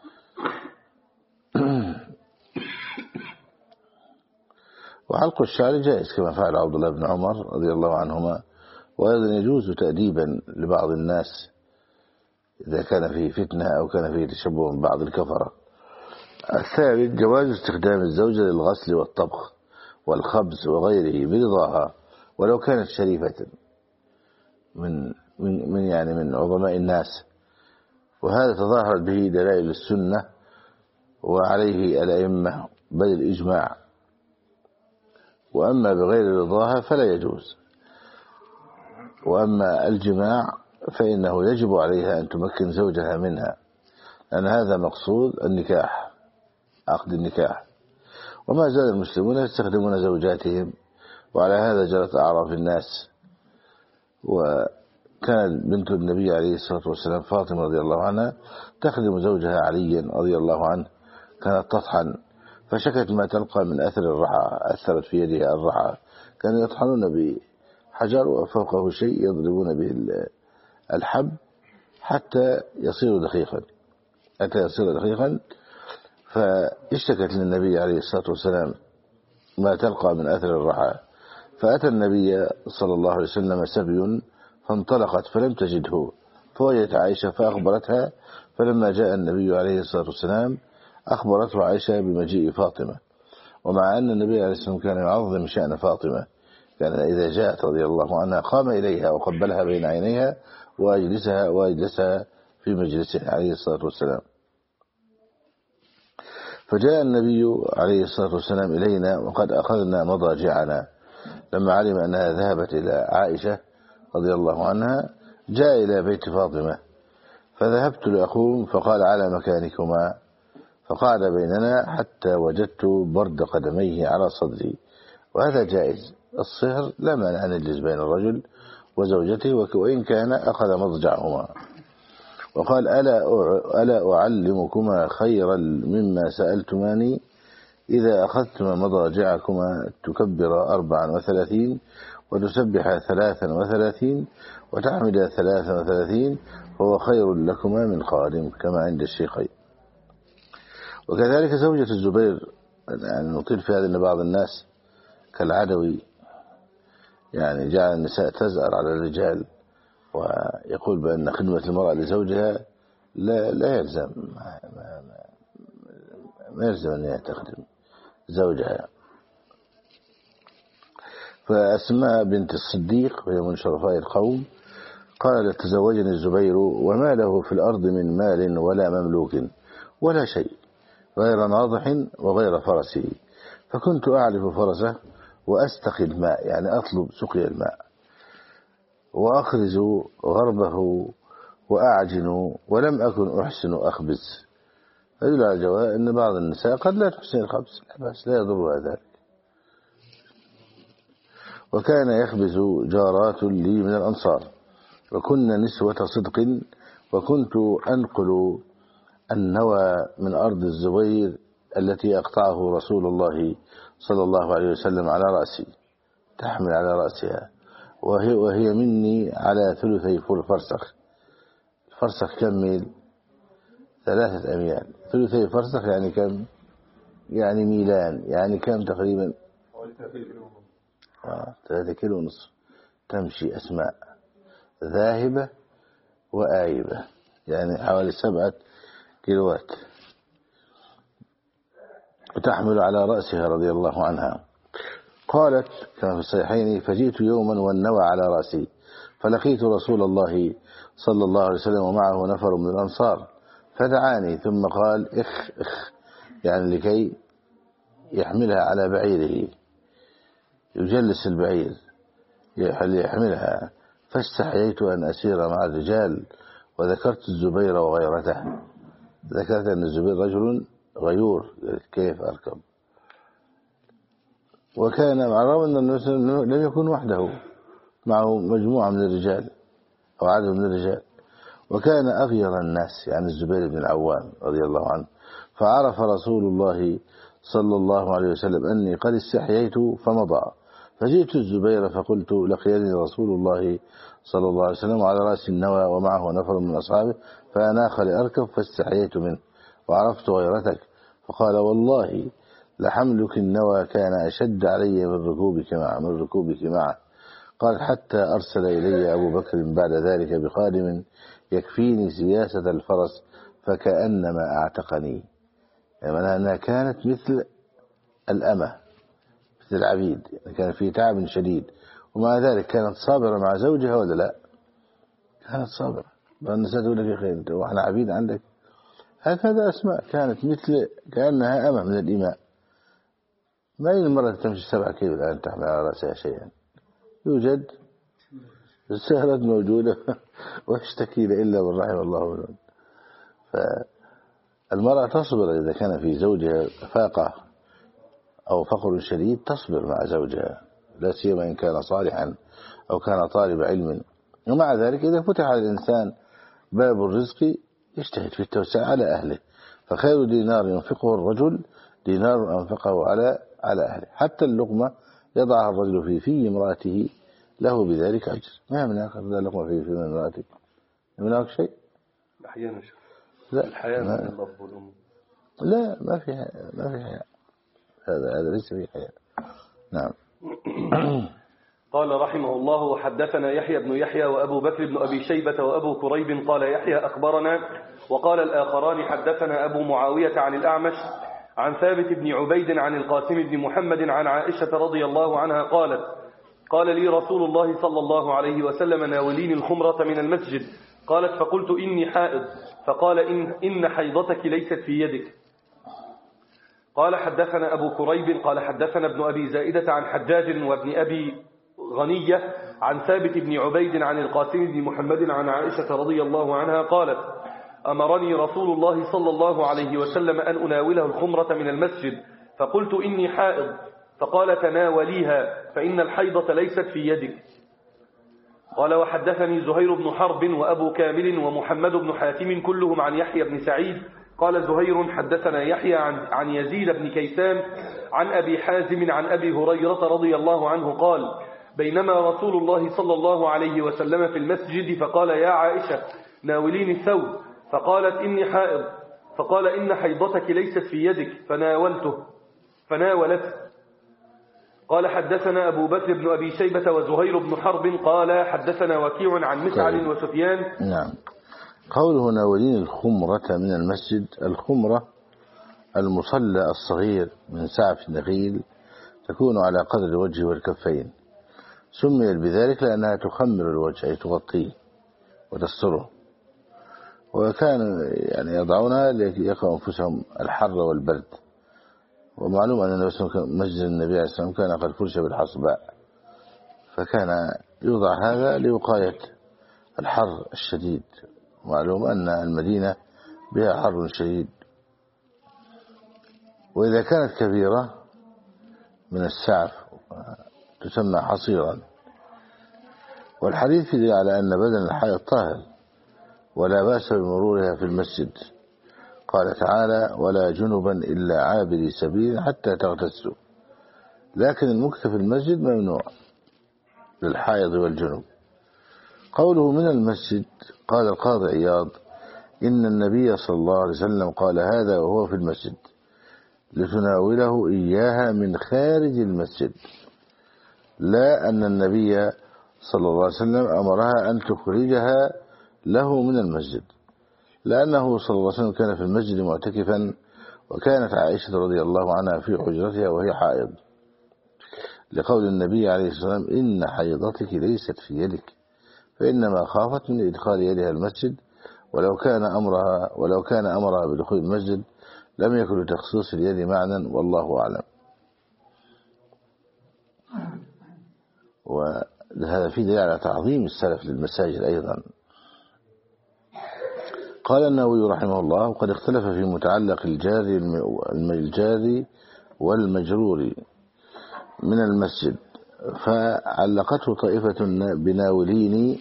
وحلق الشعر جائز كما فعل عبد الله بن عمر رضي الله عنهما، وأيضا يجوز تأديبا لبعض الناس إذا كان فيه فتنة أو كان فيه تشبه من بعض الكفرة. الثالث جواز استخدام الزوجة للغسل والطبخ والخبز وغيره برضاها ولو كانت شريفة من من من يعني من عظماء الناس، وهذا تظاهرت به دلائل السنة وعليه الأئمة بل الإجماع. وأما بغير رضاها فلا يجوز. وأما الجماع فإنه يجب عليها أن تمكن زوجها منها، لأن هذا مقصود النكاح، عقد النكاح. وما زال المسلمون يستخدمون زوجاتهم، وعلى هذا جرت أعراف الناس. كانت بنت النبي عليه الصلاة والسلام فاطمة رضي الله عنها تخدم زوجها عليا رضي الله عنه، كانت تطحن، فشكت ما تلقى من أثر الرحى، أثرت في يدها الرحى، كانوا يطحنون بحجر وفوقه شيء يضربون به الحب حتى يصير دقيقا حتى يصير دقيقا فاشتكت للنبي عليه الصلاة والسلام ما تلقى من أثر الرحى، فأتى النبي صلى الله عليه وسلم سبي فانطلقت فلم تجده، فوجدت عائشة فأخبرتها، فلما جاء النبي عليه الصلاة والسلام أخبرته عائشة بمجيء فاطمة، ومع أن النبي عليه الصلاة والسلام كان يعظم شأن فاطمة، كان إذا جاءت رضي الله عنها قام إليها وقبلها بين عينيها وأجلسها وأجلسها في مجلسه عليه الصلاة والسلام. فجاء النبي عليه الصلاة والسلام إلينا وقد أخذنا مضاجعنا، لما علم أنها ذهبت إلى عائشة رضي الله عنها جاء إلى بيت فاطمة، فذهبت لأقوم فقال على مكانكما، فقعد بيننا حتى وجدت برد قدميه على صدري، وهذا جائز، الصهر لا مانع أن يجلس بين الرجل وزوجته وإن كان أخذ مضجعهما. وقال ألا ألا أعلمكما خيرا مما سألتماني، إذا أخذتما مضاجعكما تكبر أربعا وثلاثين وتسبح ثلاثا وثلاثين وتحمد ثلاثا وثلاثين فهو خير لكما من قادم كما عند الشيخين. وكذلك زوجة الزبير، يعني نطيل في هذا أن بعض الناس كالعدوي يعني جعل النساء تزأر على الرجال ويقول بأن خدمة المرأة لزوجها لا, لا يلزم ما, ما, ما يلزم أن تخدم زوجها. فأسماء بنت الصديق وهي من شرفاء القوم قالت تزوجني الزبير وما له في الأرض من مال ولا مملوك ولا شيء غير ناضح وغير فرسه، فكنت أعرف فرسه وأستقي الماء، يعني أطلب سقي الماء، وأخرز غربه وأعجن، ولم أكن أحسن أخبز. يدل على جواز أن بعض النساء قد لا تحسن الخبز، بس لا يضرها ذلك. وكان يخبز جارات لي من الأنصار وكن نسوة صدق، وكنت أنقل النوى من أرض الزبير التي أقطعه رسول الله صلى الله عليه وسلم على رأسي، تحمل على رأسها، وهي, وهي مني على ثلثي فرسخ. فرسخ كم ميل؟ ثلاثة أميال. ثلثي فرسخ يعني كم؟ يعني ميلان، يعني كم تقريبا؟ آه ثلاثة كيلو ونصف. تمشي أسماء ذاهبة وآيبة، يعني حوالي سبعة كيلوات، وتحمل على رأسها رضي الله عنها. قالت كما في الصحيحين فجئت يوما والنوى على رأسي فلقيت رسول الله صلى الله عليه وسلم ومعه نفر من الأنصار، فدعاني ثم قال اخ اخ، يعني لكي يحملها على بعيره، يجلس البعير يحملها. فاستحييت أن أسير مع الرجال، وذكرت الزبير وغيرته، ذكرت أن الزبير رجل غيور كيف أركب. وكان مع الرغم أن لم يكن وحده، معه مجموعة من الرجال أو عدد من الرجال، وكان أغير الناس يعني الزبير بن العوام رضي الله عنه. فعرف رسول الله صلى الله عليه وسلم أني قد استحييت فمضى، فجئت الزبير فقلت لقيني رسول الله صلى الله عليه وسلم على رأس النوى ومعه نفر من أصحابه، فأناخ لأركب فاستحييت منه وعرفت غيرتك، فقال والله لحملك النوى كان أشد علي من ركوبك معه من ركوبك معه. قال حتى أرسل إلي أبو بكر بعد ذلك بخادم يكفيني سياسة الفرس فكأنما أعتقني، يعني أنها كانت مثل الأمة مثل العبيد، يعني كان في تعب شديد، ومع ذلك كانت صابرة مع زوجها ولا لا؟ كانت صابرة. النساء تقول لك يا أخي أنت وإحنا عبيد عندك؟ هكذا أسماء كانت مثل كأنها أمة من الإماء. ما هي المرة تمشي سبعة كيلو الآن تحمل على رأسها شيئا؟ يوجد السهرة موجودة واشتكي إلا من رحم الله منه. فالمرأة تصبر إذا كان في زوجها فاقة أو فقر شديد، تصبر مع زوجها، لا سيما إن كان صالحا أو كان طالب علم ومع ذلك إذا فتح على الإنسان باب الرزق يجتهد في التوسع على أهله، فخير دينار ينفقه الرجل دينار أنفقه على على أهله. حتى اللقمة يضعها الرجل في في امرأته له بذلك أجر. ما يمنعك اللقمة في في امرأتك؟ يمنعك شيء؟
أحيانا
لا
الحياة
ما
من الأب والأم.
لا ما في ما في حياء، هذا هذا ليس فيه حياء. نعم.
قال رحمه الله: وحدثنا يحيى بن يحيى وأبو بكر بن أبي شيبة وأبو كريب قال يحيى أخبرنا، وقال الآخران حدثنا أبو معاوية عن الأعمش عن ثابت بن عبيد عن القاسم بن محمد عن عائشة رضي الله عنها قالت: قال لي رسول الله صلى الله عليه وسلم: ناوليني الخمرة من المسجد. قالت: فقلت إني حائض. فقال: إن, إن حيضتك ليست في يدك. قال حدثنا أبو كريب قال حدثنا ابن أبي زائدة عن حجاج وابن أبي غنية عن ثابت بن عبيد عن القاسم بن محمد عن عائشة رضي الله عنها قالت: أمرني رسول الله صلى الله عليه وسلم أن أناوله الخمرة من المسجد، فقلت إني حائض. فقال: تناوليها فإن الحيضة ليست في يدك. قال: وحدثني زهير بن حرب وأبو كامل ومحمد بن حاتم كلهم عن يحيى بن سعيد. قال زهير: حدثنا يحيى عن, عن يزيد بن كيسان عن أبي حازم عن أبي هريرة رضي الله عنه قال: بينما رسول الله صلى الله عليه وسلم في المسجد فقال: يا عائشة ناوليني الثوب. فقالت: إني حائض. فقال: إن حيضتك ليست في يدك. فناولته فناولته. قال: حدثنا أبو بكر بن أبي شيبة وزهير بن حرب قال حدثنا وكيع عن مسعر وسفيان.
نعم. قوله ناولين الخمرة من المسجد، الخمرة المصلى الصغير من سعف النخيل تكون على قدر الوجه والكفين، سميت بذلك لأنها تخمر الوجه أي تغطيه وتستره، وكانوا يعني يضعونها ليقوا أنفسهم الحر والبرد. ومعلوم أن مسجد النبي عليه السلام كان قد فرش بالحصباء، فكان يوضع هذا لوقاية الحر الشديد. معلوم أن المدينة بها حر شديد، وإذا كانت كبيرة من السعف تسمى حصيرا. والحديث يدل على أن بدن الحائض طاهر ولا بأس بمرورها في المسجد. قال تعالى: ولا جنبا إلا عابري سبيل حتى تغتسلوا. لكن المكث في المسجد ممنوع للحائض والجنب. قوله من المسجد، قال القاضي عياض: إن النبي صلى الله عليه وسلم قال هذا وهو في المسجد لتناوله إياها من خارج المسجد، لا أن النبي صلى الله عليه وسلم أمرها أن تخرجها له من المسجد، لأنه صلى الله عليه وسلم كان في المسجد معتكفا، وكانت عائشة رضي الله عنها في حجرتها وهي حائض، لقول النبي عليه الصلاة والسلام: إن حيضتك ليست في يدك، فإنما خافت من إدخال يدها المسجد، ولو كان أمرها ولو كان أمرها بدخول المسجد لم يكن لتخصيص اليد معنى، والله أعلم. وهذا في دليل على تعظيم السلف للمساجد أيضا. قال النووي رحمه الله: وقد اختلف في متعلق الجاري الجاري والمجرور من المسجد، فعلقته طائفة بناوليني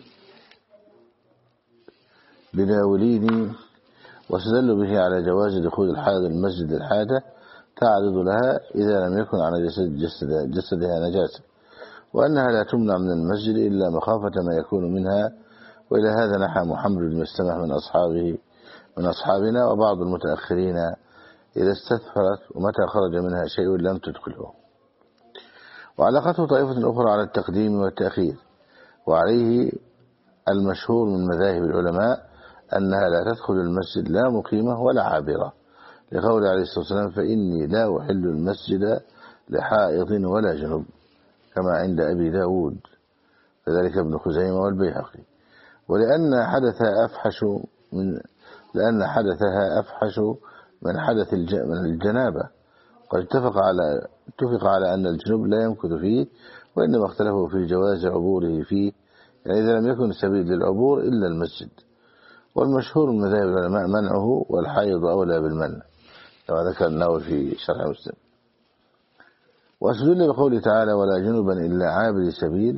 بناوليني واستدلوا به على جواز دخول الحائض المسجد للحاجة تعرض لها إذا لم يكن على جسد جسد جسدها نجاسة، وأنها لا تمنع من المسجد إلا مخافة ما يكون منها. وإلى هذا نحى محمد بن السمح من أصحابه من أصحابنا وبعض المتأخرين إذا استثفرت ومتى خرج منها شيء لم تدخله. وعلقته طائفة أخرى على التقديم والتأخير، وعليه المشهور من مذاهب العلماء أنها لا تدخل المسجد لا مقيمة ولا عابرة، لقول عليه الصلاة والسلام: فإني لا أحل المسجد لحائض ولا جنب، كما عند أبي داود، فذلك ابن خزيمة والبيهقي. ولأن حدثها أفحش من لأن حدثها أفحش من حدث من الجنابة، قد اتفق على اتفق على أن الجنوب لا يمكث فيه، وإنما اختلفوا في جواز عبوره فيه، يعني إذا لم يكن سبيل للعبور إلا المسجد. والمشهور من مذاهب العلماء منعه، والحيض أولى بالمنع، كما ذكر النووي في شرح مسلم. واستدل بقوله تعالى: ولا جنبا إلا عابر سبيل،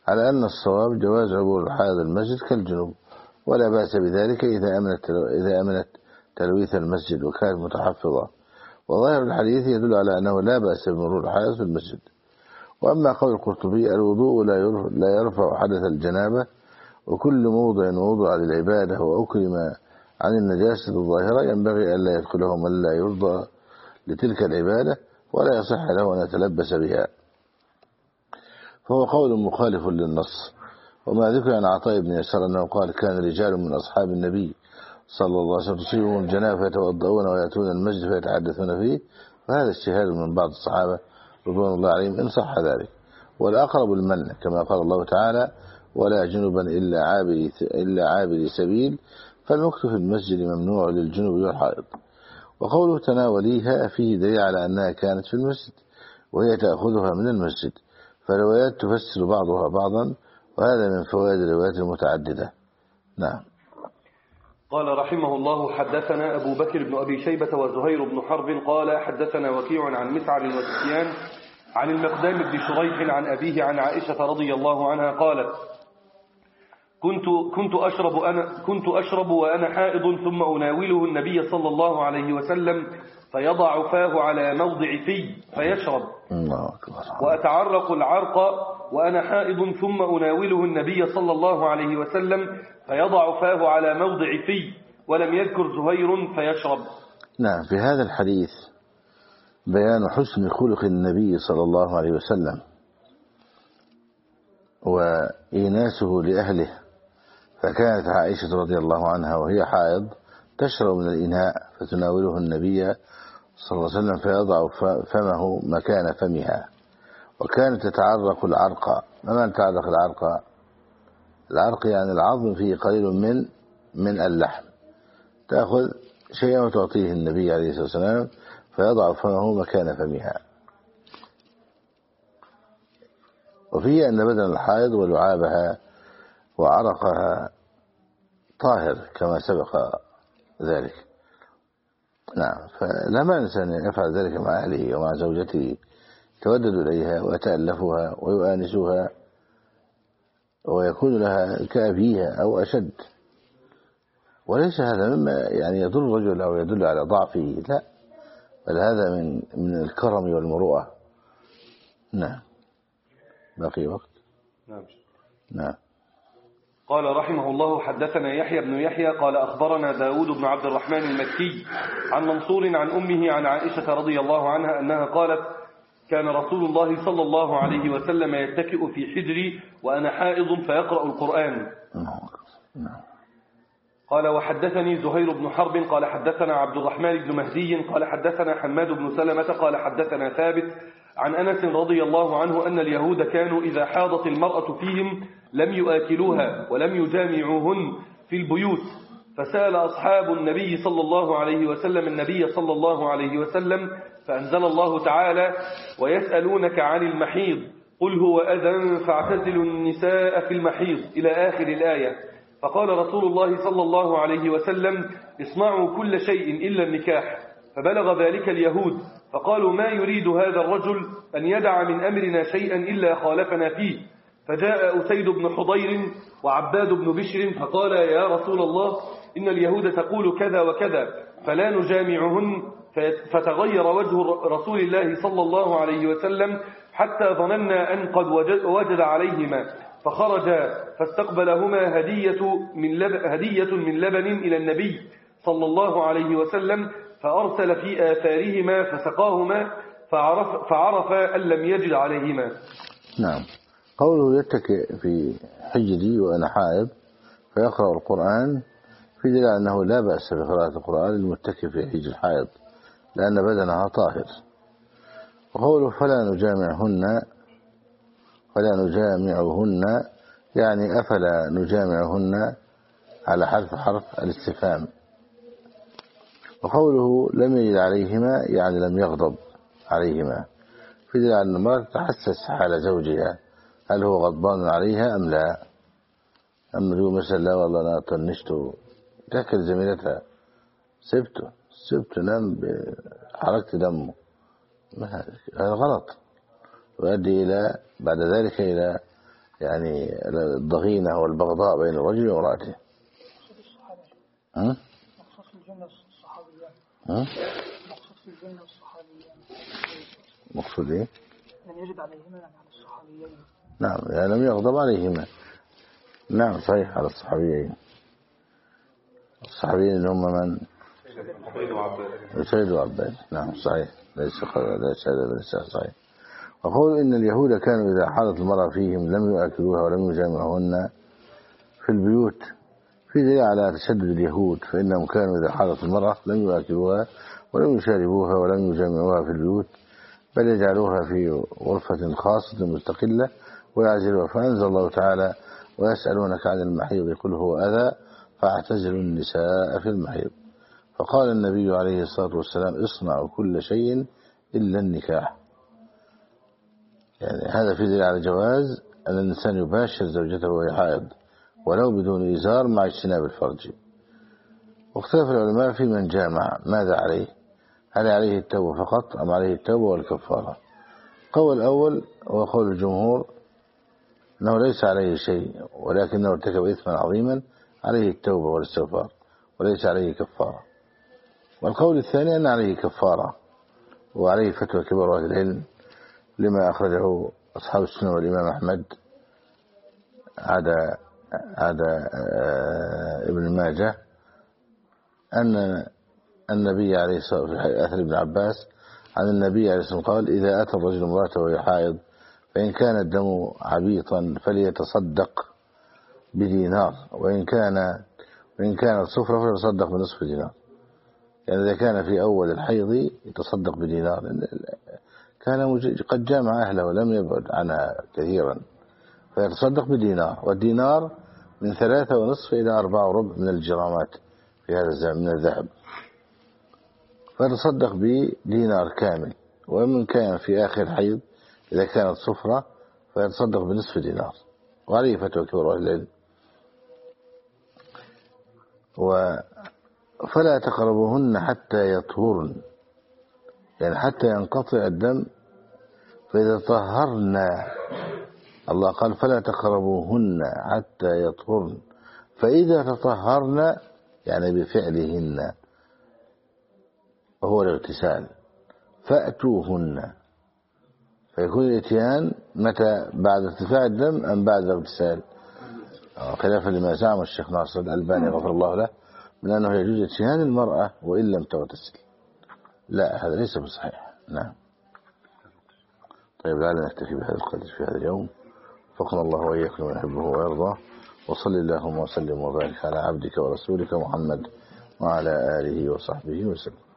على أن الصواب جواز عبور الحائض المسجد كالجنوب، ولا بأس بذلك إذا أمنت إذا أمنت تلويث المسجد وكانت متحفظة. وظاهر الحديث يدل على أنه لا بأس بمرور الحائض في المسجد. وأما قول القرطبي الوضوء لا يرفع حدث الجنابة، وكل موضع وضع للعبادة وأكرم عن النجاسة الظاهرة ينبغي ألا يدخله من لا يرضى لتلك العبادة ولا يصح له أن يتلبس بها، فهو قول مخالف للنص. وما ذكر عن عطاء بن يسار أنه قال كان رجال من أصحاب النبي صلى الله عليه وسلم تصيبهم الجنابة فيتوضؤون ويأتون المسجد فيتحدثون فيه، فهذا اجتهاد من بعض الصحابة رضوان الله عليهم إن صح ذلك، والأقرب المنع كما قال الله تعالى ولا جنبا إلا عابري إلا عابري سبيل، فالمكث في المسجد ممنوع للجنب والحائض. وقوله تناوليها فيه دليل على أنها كانت في المسجد وهي تأخذها من المسجد، فالروايات تفسر بعضها بعضا، وهذا من فوائد الروايات المتعددة. نعم.
قال رحمه الله حدثنا أبو بكر بن أبي شيبة وزهير بن حرب قال حدثنا وكيع عن مسعر وسفيان عن المقدام بن شريح عن أبيه عن عائشة رضي الله عنها قالت كنت كنت أشرب أنا كنت أشرب وأنا حائض ثم أناوله النبي صلى الله عليه وسلم فيضع فاه على موضع في فيشرب، وأتعرق العرق وأنا حائض ثم أناوله النبي صلى الله عليه وسلم فيضع فاه على موضع في، ولم يذكر زهير فيشرب.
نعم. في هذا الحديث بيان حسن خلق النبي صلى الله عليه وسلم وإيناسه لأهله، فكانت عائشة رضي الله عنها وهي حائض تشرب من الإناء فتناوله النبي صلى الله عليه وسلم فيضع فمه مكان فمها، وكانت تتعرق العرق. ما معنى تتعرق العرق؟ العرق يعني العظم فيه قليل من من اللحم، تأخذ شيئا وتعطيه النبي عليه الصلاة والسلام فيضع فمه مكان فمها. وفيه أن بدن الحائض ولعابها وعرقها طاهر كما سبق ذلك. نعم. فلا مانع أن يفعل ذلك مع أهله ومع زوجته، يتودد إليها ويتألفها ويؤانسها ويكون لها كأبيها أو أشد، وليس هذا مما يعني يضر الرجل أو يدل على ضعفه، لا، بل هذا من من الكرم والمروءة. نعم. باقي وقت.
نعم.
نعم.
قال رحمه الله حدثنا يحيى بن يحيى قال أخبرنا داود بن عبد الرحمن المكي عن منصور عن أمه عن عائشة رضي الله عنها أنها قالت كان رسول الله صلى الله عليه وسلم يتكئ في حجري وأنا حائض فيقرأ القرآن. قال وحدثني زهير بن حرب قال حدثنا عبد الرحمن بن مهدي قال حدثنا حماد بن سلمة قال حدثنا ثابت عن أنس رضي الله عنه أن اليهود كانوا إذا حاضت المرأة فيهم لم يؤكلوها ولم يجامعوهن في البيوت، فسأل أصحاب النبي صلى الله عليه وسلم النبي صلى الله عليه وسلم فأنزل الله تعالى ويسألونك عن المحيض قل هو أذى فاعتزلوا النساء في المحيض إلى آخر الآية. فقال رسول الله صلى الله عليه وسلم اصنعوا كل شيء إلا النكاح، فبلغ ذلك اليهود فقالوا ما يريد هذا الرجل أن يدع من أمرنا شيئا إلا خالفنا فيه، فجاء أسيد بن حضير وعباد بن بشر فقال يا رسول الله إن اليهود تقول كذا وكذا فلا نجامعهن، فتغير وجه رسول الله صلى الله عليه وسلم حتى ظننا أن قد وجد عليهما، فخرج فاستقبلهما هدية من لبن, هدية من لبن إلى النبي صلى الله عليه وسلم، فأرسل في آثارهما فسقاهما فعرف, فعرف أن لم يجد عليهما.
نعم. قوله يتكئ في حجري وأنا حائض فيقرأ القرآن في دليل أنه لا بأس بقراءة القرآن للمتكئ في حجر الحائض لأن بدنها طاهر. وقوله فلا نجامعهن فلا نجامعهن يعني أفلا نجامعهن على حرف حرف الاستفهام. وقوله لم يجد عليهما يعني لم يغضب عليهما في دليل أن المرأة تحسس حال زوجها هل هو غضبان عليها أم لا. أما تقول مثلا لا والله أنا طنشته تأكل زميلتها سبته سبته نام بحركة دمه، هذا غلط ويؤدي إلى بعد ذلك إلى يعني الضغينة والبغضاء بين الرجل وامرأته.
مقصود في الجنة الصحابيان. مقصود في الجنة الصحابيان.
مقصود ايه؟
لم يجد عليهما على الصحابيين.
نعم يعني لم يغضب عليهما. نعم صحيح على الصحابيين. الصحابيين اللي هم من؟ سيد وعباس. نعم صحيح ليس ليس ليس صحيح. وقول إن اليهود كانوا إذا حاضت المرأة فيهم لم يؤكلوها ولم يجامعوهن في البيوت، في دليل على تشدد اليهود، فإنهم كانوا إذا حاضت المرأة لم يؤكلوها ولم يشاربوها ولم يجامعوها في البيوت، بل يجعلوها في غرفة خاصة مستقلة ويعزلوها. فأنزل الله تعالى ويسألونك عن المحيض قل هو أذى فاعتزلوا النساء في المحيض. فقال النبي عليه الصلاة والسلام اصنعوا كل شيء إلا النكاح. يعني هذا في دليل على جواز أن الإنسان يباشر زوجته وهي حائض ولو بدون إزار مع اجتناب الفرج. واختلف العلماء في من جامع ماذا عليه، هل عليه التوبة فقط أم عليه التوبة والكفارة؟ قول الأول هو قول الجمهور أنه ليس عليه شيء ولكنه ارتكب إثما عظيما عليه التوبة والاستغفار وليس عليه كفارة. والقول الثاني أن عليه كفارة وعليه فتوى كبار أهل العلم لما أخرجه أصحاب السنة والإمام أحمد عدا عدا ابن ماجه أن النبي عليه الصلاة والسلام في أثر ابن عباس عن النبي عليه الصلاة والسلام قال إذا أتى الرجل امرأته وهي حائض فإن كان الدم عبيطا فليتصدق بدينار وإن كان وإن كانت صفرة فليتصدق بنصف دينار. يعني إذا كان في أول الحيض يتصدق بدينار، كان قد جامع أهله ولم يبعد عنها كثيرا فيتصدق بدينار، والدينار من ثلاثة ونصف إلى أربعة وربع من الجرامات في هذا الزمن من الذهب، فيتصدق بدينار كامل. ومن كان في آخر حيض إذا كانت صفرة فيتصدق بنصف دينار، وعليه فتوى كبار أهل العلم. فلا تقربوهن حتى يطهرن، يعني حتى ينقطع الدم. فإذا طهرنا، الله قال فلا تقربوهن حتى يطهرن، فإذا تطهرن يعني بفعلهن وهو الاغتسال فأتوهن، فيكون الاتيان متى؟ بعد ارتفاع الدم أم بعد الاغتسال؟ خلافا لما زعم الشيخ ناصر الألباني غفر الله له من أنه يجوز اتيان المرأة وإن لم تغتسل. لا، هذا ليس بصحيح. نعم. طيب لعلنا نكتفي بهذا القدر في هذا اليوم، فقنا الله وإياكم من يحبه ويرضاه، وصل اللهم وسلم وبارك على عبدك ورسولك محمد وعلى آله وصحبه وسلم.